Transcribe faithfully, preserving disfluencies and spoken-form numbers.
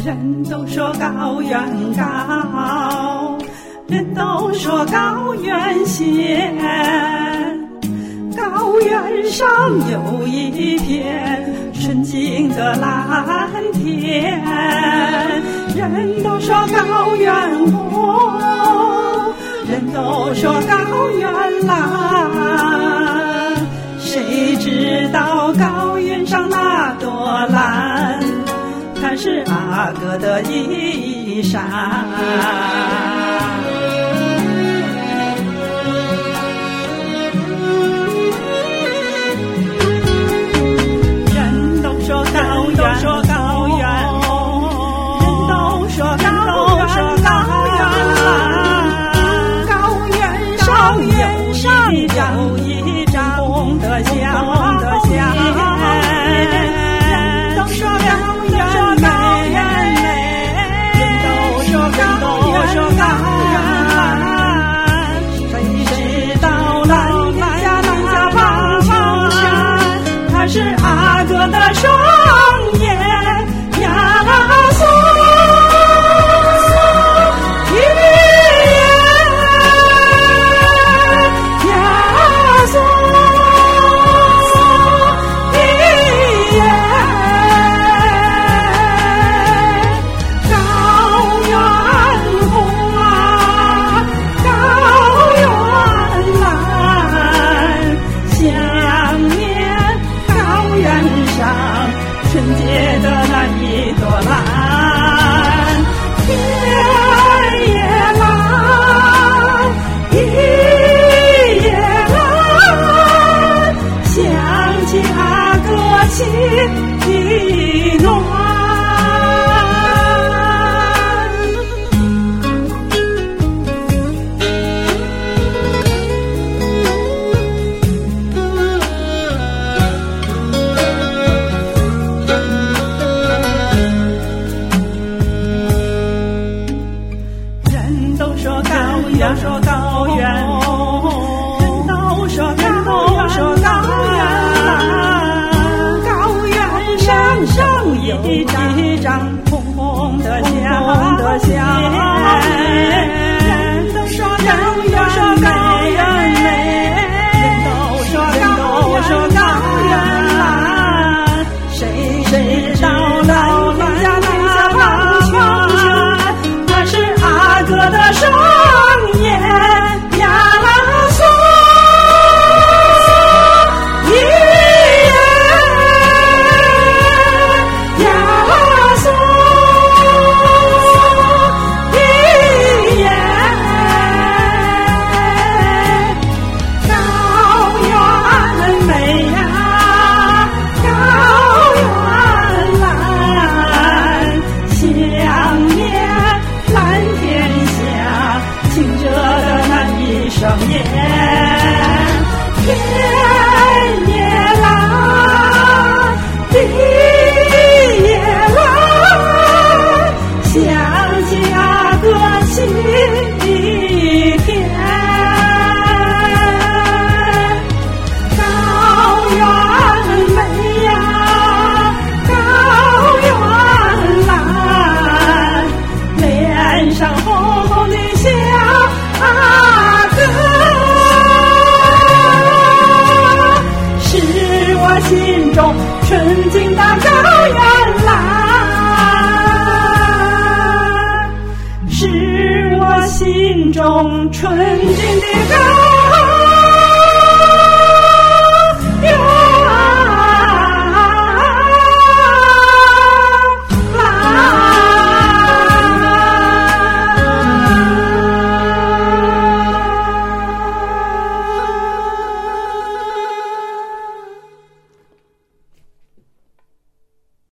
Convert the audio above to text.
人都说高原高，人都说高原险，高原上有一片纯净的蓝天。人都说高原红，人都说高原蓝，谁知道高原上那朵蓝，它是阿哥的衣裳。人都说高原，说高原，人都说高原，高原，高原上有一张红的香的香。人都说高原，说高原美，人都说高原，说高原，谁知道蓝天下蓝下棒球山，它是阿哥的双眼呀索一呀索一耶，高原红啊，高原蓝，想念高原上纯洁的那一朵蓝，天也蓝，地也蓝，想起阿哥心里暖。人都说高原，说高原，人都说高原，说高原，高原上上一张红红的香的香。人都说高原，说高原美，人都说高原，说高原蓝，谁谁知道蓝天下蓝下棒球山，它是阿哥的双眼呀索一耶呀索一耶，高原美呀，高原蓝，想念蓝天下清澈的那一双眼，天也蓝，地也蓝，想起阿哥心里甜。高原美呀，高原蓝，脸上红红的笑阿哥，是我心中纯净的高原蓝，是我心中纯净的高